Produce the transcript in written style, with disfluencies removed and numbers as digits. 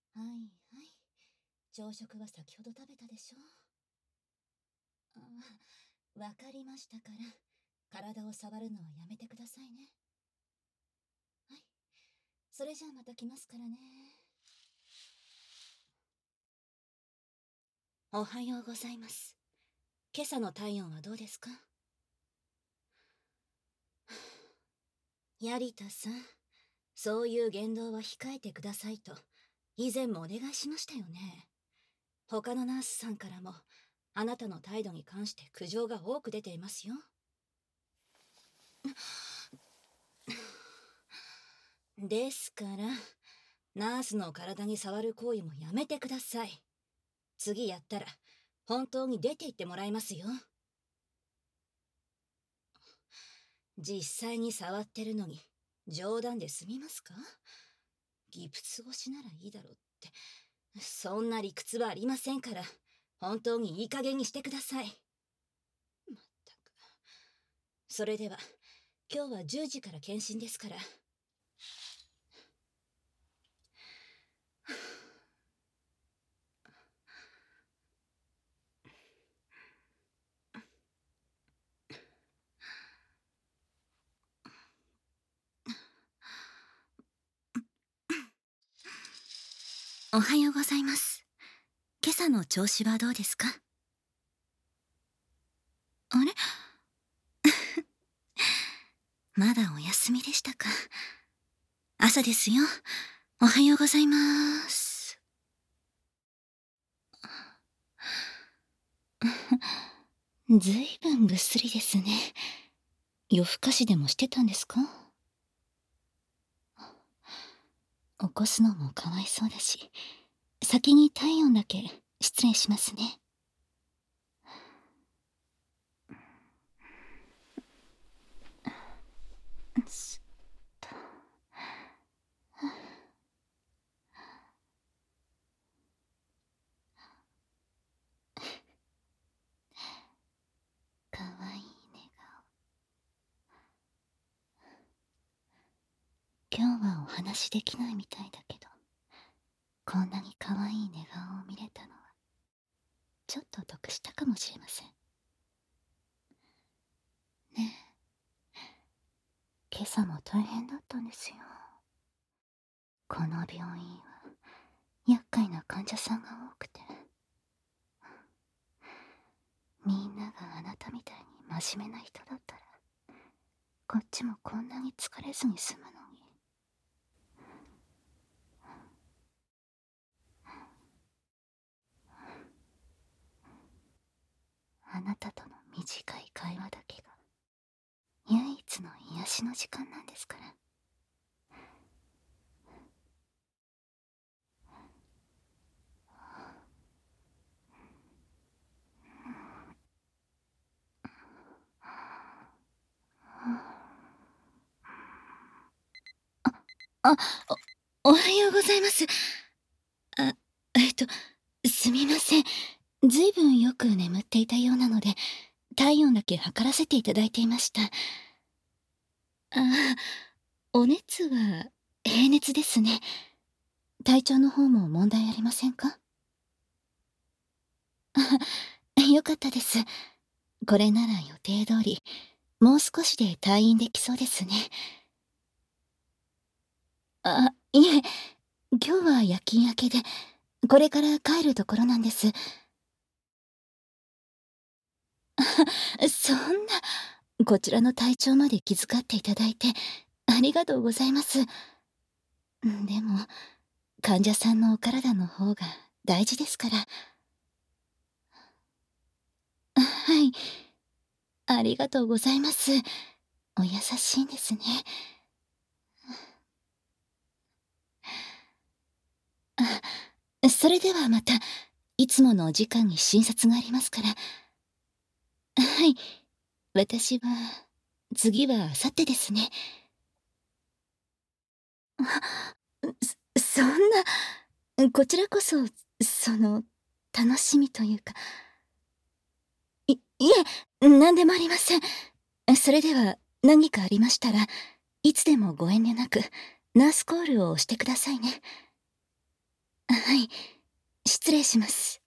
はいはい。朝食は先ほど食べたでしょ。わかりましたから。体を触るのはやめてくださいね。はい。それじゃあまた来ますからね。おはようございます。今朝の体温はどうですか？槍田さん、そういう言動は控えてくださいと以前もお願いしましたよね。他のナースさんからもあなたの態度に関して苦情が多く出ていますよ。ですからナースの体に触る行為もやめてください。次やったら本当に出て行ってもらいますよ。実際に触ってるのに冗談で済みますか？ギプス越しならいいだろうって、そんな理屈はありませんから、本当にいい加減にしてください。まったく。それでは今日は10時から検診ですから。おはようございます。今朝の調子はどうですか？あれまだお休みでしたか。朝ですよ。おはようございます。ずいぶんぐっすりですね。夜更かしでもしてたんですか？起こすのもかわいそうだし、先に体温だけ失礼しますね。すっと。かわいい寝顔。今日はお話できないみたいだけど、こんなにかわいい寝顔を見れたのはちょっと得したかもしれませんね。今朝も大変だったんですよ。この病院は厄介な患者さんが多くて、みんながあなたみたいに真面目な人だったらこっちもこんなに疲れずに済むのに。あなたとの短い会話だけが唯一の癒しの時間なんですから。あ、おはようございます。あ、すみません。ずいぶんよく眠っていたようなので、体温だけ測らせていただいていました。お熱は平熱ですね。体調の方も問題ありませんか？よかったです。これなら予定通り、もう少しで退院できそうですね。いえ、今日は夜勤明けで、これから帰るところなんです。そんな、こちらの体調まで気遣っていただいて、ありがとうございます。でも、患者さんのお体の方が大事ですから。はい、ありがとうございます。お優しいんですね。それではまた、いつものお時間に診察がありますから。はい、私は、次は明後日ですね。そんな、こちらこそ、楽しみというか。いえ、何でもありません。それでは、何かありましたら、いつでもご遠慮なく、ナースコールをしてくださいね。 はい、失礼します。